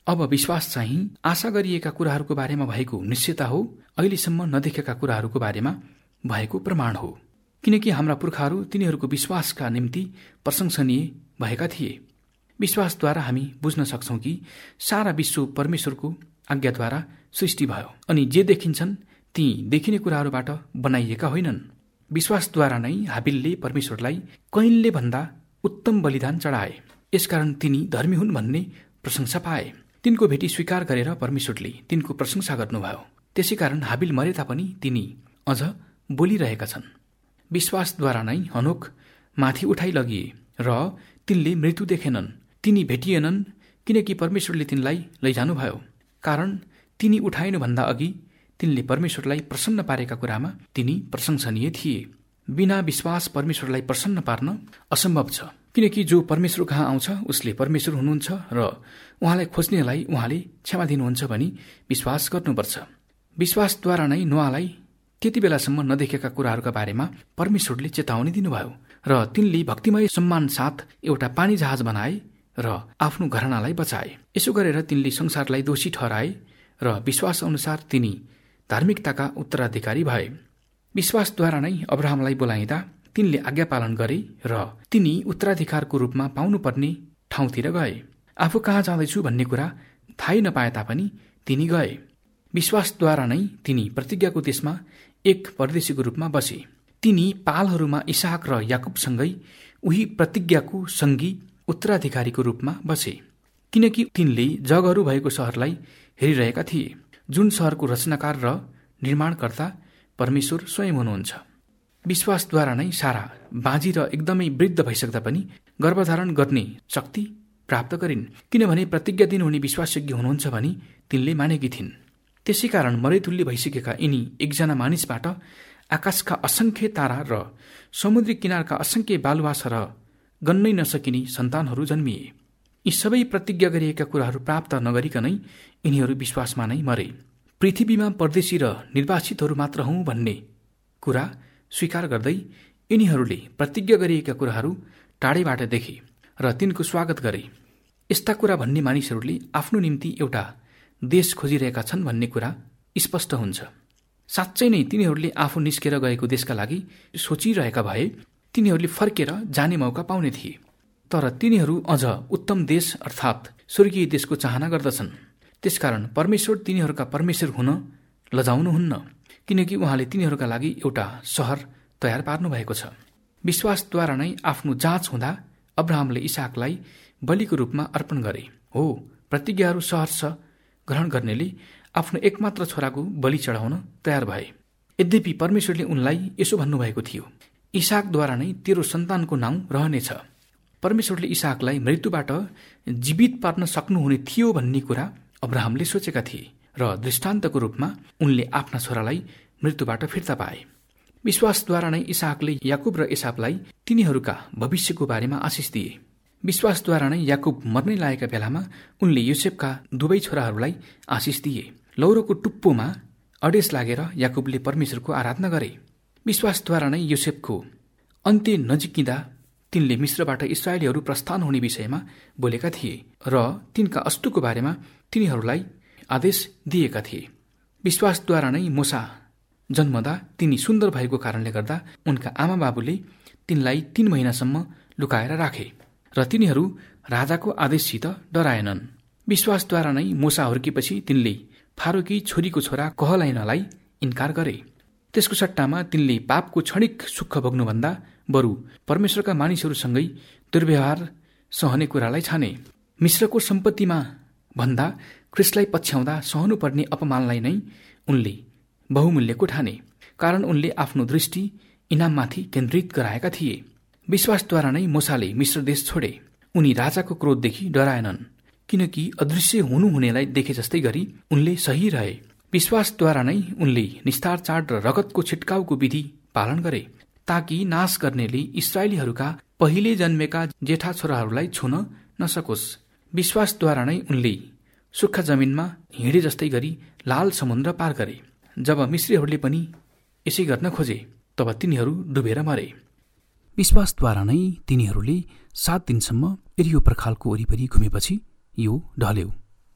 अब विश्वास चाहिँ आशा गरिएका कुराहरूको बारेमा भएको निश्चयता हो, अहिलेसम्म नदेखेका कुराहरूको बारेमा भएको प्रमाण हो। किनकि हाम्रा पुर्खाहरू तिनीहरूको विश्वासका निम्ति प्रशंसनीय भएका थिए। विश्वासद्वारा हामी बुझ्न सक्छौं कि सारा विश्व परमेश्वरको आज्ञाद्वारा सृष्टि भयो अनि जे देखिन्छन् ती देखिने कुराहरूबाट बनाइएका होइनन्। विश्वासद्वारा नै हाबिलले परमेश्वरलाई कैनले भन्दा उत्तम बलिदान चढाए। यसकारण तिनी धर्मी हुन् भन्ने प्रशंसा पाए। तिनको भेटी स्वीकार गरेर परमेश्वरले तिनको प्रशंसा गर्नुभयो। त्यसैकारण हाबिल मरे तापनि तिनी अझ बोलिरहेका छन्। विश्वासद्वारा नै हनोक माथि उठाइ लगिए र तिनले मृत्यु देखेनन्। तिनी भेटिएनन् किनकि परमेश्वरले तिनलाई लैजानुभयो। कारण तिनी उठाइनुभन्दा अघि तिनले परमेश्वरलाई प्रसन्न पारेका कुरामा तिनी प्रशंसनीय थिए। बिना विश्वास परमेश्वरलाई प्रसन्न पार्न असम्भव छ। किनकि जो परमेश्वर कहाँ आउँछ उसले परमेश्वर हुनुहुन्छ र उहाँलाई खोज्नेलाई उहाँले क्षमा दिनुहुन्छ भनी विश्वास गर्नुपर्छ। विश्वासद्वारा नै नोआलाई त्यति बेलासम्म नदेखेका कुराहरूका बारेमा परमेश्वरले चेतावनी दिनुभयो र तिनले भक्तिमय सम्मान साथ एउटा पानी जहाज बनाए र आफ्नो घरानालाई बचाए। यसो गरेर तिनले संसारलाई दोषी ठहराए र विश्वास अनुसार तिनी धार्मिकताका उत्तराधिकारी भए। विश्वासद्वारा नै अब्राहमलाई बोलाइँदा तिनले आज्ञा पालन गरे र तिनी उत्तराधिकारको रूपमा पाउनुपर्ने ठाउँतिर गए। आफू कहाँ जाँदैछु भन्ने कुरा थाहै नपाए तापनि तिनी गए। विश्वासद्वारा नै तिनी प्रतिज्ञाको देशमा एक परदेशीको रूपमा बसे। तिनी पालहरूमा इसाक र याकुबसँगै उही प्रतिज्ञाको सङ्गी उत्तराधिकारीको रूपमा बसे। किनकि तिनले जगहरू भएको सहरलाई हेरिरहेका थिए, जुन सहरको रचनाकार र निर्माणकर्ता परमेश्वर स्वयं हुनुहुन्छ। विश्वासद्वारा नै सारा बाँझी र एकदमै वृद्ध भइसक्दा पनि गर्भधारण गर्ने शक्ति प्राप्त गरिन्, किनभने प्रतिज्ञा दिनुहुने विश्वासयोग्य हुनुहुन्छ भनी तिनले मानेकी थिइन्। त्यसैकारण मरैतुल्य भइसकेका यिनी एकजना मानिसबाट आकाशका असंख्य तारा र समुद्री किनारका असंख्य बालुवास र गन्नै नसकिने सन्तानहरू जन्मिए। यी सबै प्रतिज्ञा गरिएका कुराहरू प्राप्त नगरिकनै यिनीहरू विश्वासमा नै मरे। पृथ्वीमा परदेशी र निर्वासितहरू मात्र हौं भन्ने कुरा स्वीकार गर्दै यिनीहरूले प्रतिज्ञा गरिएका कुराहरू टाढैबाट देखे र तिनको स्वागत गरे। यस्ता कुरा भन्ने मानिसहरूले आफ्नो निम्ति एउटा देश खोजिरहेका छन् भन्ने कुरा स्पष्ट हुन्छ। साँच्चै नै तिनीहरूले आफू निस्केर गएको देशका लागि सोचिरहेका भए तिनीहरूले फर्केर जाने मौका पाउने थिए। तर तिनीहरू अझ उत्तम देश अर्थात् स्वर्गीय देशको चाहना गर्दछन्। त्यसकारण परमेश्वर तिनीहरूका परमेश्वर हुन लजाउनुहुन्न, किनकि उहाँले तिनीहरूका लागि एउटा सहर तयार पार्नु भएको छ। विश्वासद्वारा नै आफ्नो जाँच हुँदा अब्राहमले इसाकलाई बलिको रूपमा अर्पण गरे। हो, प्रतिज्ञाहरू सहर्ष ग्रहण गर्नेले आफ्नो एकमात्र छोराको बलि चढाउन तयार भए। यद्यपि परमेश्वरले उनलाई यसो भन्नुभएको थियो, इसाकद्वारा नै तेरो सन्तानको नाउँ रहनेछ। परमेश्वरले इसाकलाई मृत्युबाट जीवित पार्न सक्नुहुने थियो भन्ने कुरा अब्राहमले सोचेका थिए र दृष्टान्तको रूपमा उनले आफ्ना छोरालाई मृत्युबाट फिर्ता पाए। विश्वासद्वारा नै इसाकले याकुब र एसावलाई तिनीहरूका भविष्यको बारेमा आशिष दिए। विश्वासद्वारा नै याकुब मर्नै लागेका बेलामा उनले योसेफका दुवै छोराहरूलाई आशिष दिए। लौरोको टुप्पोमा अडेस लागेर याकुबले परमेश्वरको आराधना गरे। विश्वासद्वारा नै योसेफको अन्त्य नजिकिँदा तिनले मिश्रबाट इस्राएलीहरू प्रस्थान हुने विषयमा बोलेका थिए र तिनका अस्तुको बारेमा तिनीहरूलाई आदेश दिएका थिए। विश्वासद्वारा नै मूसा जन्मदा तिनी सुन्दर भएको कारणले गर्दा उनका आमा बाबुले तिनलाई 3 महिनासम्म लुकाएर राखे र तिनीहरू राजाको आदेशसित डराएनन्। विश्वासद्वारा नै मूसा हुर्केपछि तिनले फारोकी छोरीको छोरा कहलाइनलाई इन्कार गरे। त्यसको सट्टामा तिनले पापको क्षणिक सुख भोग्नुभन्दा बरु परमेश्वरका मानिसहरूसँगै दुर्व्यवहार सहने कुरालाई छाने। मिश्रको सम्पत्तिमा भन्दा ख्रिस्टलाई पछ्याउँदा सहनुपर्ने अपमानलाई नै उनले बहुमूल्यको ठाने, कारण उनले आफ्नो दृष्टि इनाममाथि केन्द्रित गराएका थिए। विश्वासद्वारा नै मूसाले मिश्र देश छोडे। उनी राजाको क्रोधदेखि डराएनन्, किनकि अदृश्य हुनुहुनेलाई देखे जस्तै गरी उनले सही रहे। विश्वासद्वारा नै उनले निस्तार चाड र रगतको छिट्काउको विधि पालन गरे, ताकि नाश गर्नेले इस्राएलीहरूका पहिले जन्मेका जेठा छोराहरूलाई छुन नसकोस्। विश्वासद्वारा नै उनले सुक्खा जमिनमा हिँडे जस्तै गरी लाल समुद्र पार गरे। जब मिश्रीहरूले पनि यसै गर्न खोजे तब तिनीहरू डुबेर मरे। विश्वासद्वारा नै तिनीहरूले 7 दिनसम्म एरियो पर्खालको वरिपरि घुमेपछि यो ढल्यो।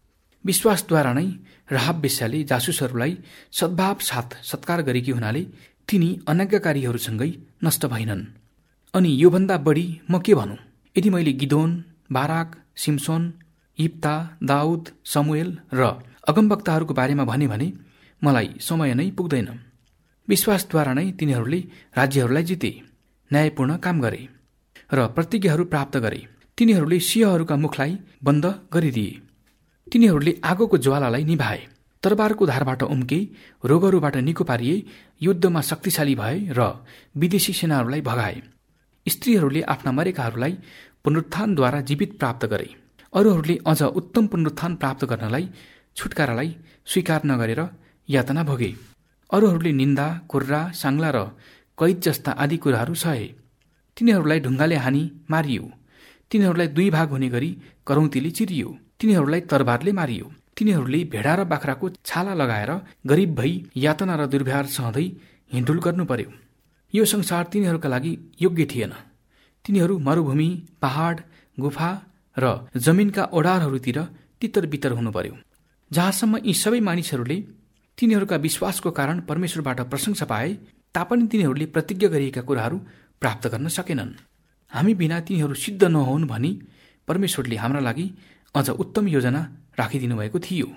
विश्वासद्वारा नै राहाब वेश्याले जासुसहरूलाई सद्भाव साथ सत्कार गरेकी हुनाले तिनी अनाज्ञाकारीहरूसँगै नष्ट भइनन्। अनि योभन्दा बढी म के भनौँ? यदि मैले गिदोन, बाराक, सिम्सोन, इप्ता, दाउद, समुएल र अगमवक्ताहरूको बारेमा भने मलाई समय नै पुग्दैन। विश्वासद्वारा नै तिनीहरूले राज्यहरूलाई जिते, न्यायपूर्ण काम गरे र प्रतिज्ञाहरू प्राप्त गरे। तिनीहरूले सिंहहरूका मुखलाई बन्द गरिदिए। तिनीहरूले आगोको ज्वालालाई निभाए, तरबारको धारबाट उम्के, रोगहरूबाट निको पारिए, युद्धमा शक्तिशाली भए र विदेशी सेनाहरूलाई भगाए। स्त्रीहरूले आफ्ना मरेकाहरूलाई पुनरुत्थानद्वारा जीवित प्राप्त गरे। अरूहरूले अझ उत्तम पुनरुत्थान प्राप्त गर्नलाई छुटकारालाई स्वीकार नगरेर यातना भोगे। अरूहरूले निन्दा, कुर्रा, साङ्ला र कैद जस्ता आदि कुराहरू सहे। तिनीहरूलाई ढुङ्गाले हानी मारियो। तिनीहरूलाई 2 भाग हुने गरी करौँतीले चिरियो। तिनीहरूलाई तरबारले मारियो। तिनीहरूले भेडा र बाख्राको छाला लगाएर गरिब भई यातना र दुर्व्यवहार सहँदै हिँडुल गर्नु पर्यो। यो संसार तिनीहरूका लागि योग्य थिएन। तिनीहरू मरुभूमि, पहाड, गुफा र जमिनका ओडारहरूतिर तितर बितर हुनु पर्यो। जहाँसम्म यी सबै मानिसहरूले तिनीहरूका विश्वासको कारण परमेश्वरबाट प्रशंसा पाए तापनि तिनीहरूले प्रतिज्ञा गरिएका कुराहरू प्राप्त गर्न सकेनन्। हामी बिना तिनीहरू सिद्ध नहुन् भनी परमेश्वरले हाम्रा लागि अझ उत्तम योजना राखिदिनु भएको थियो।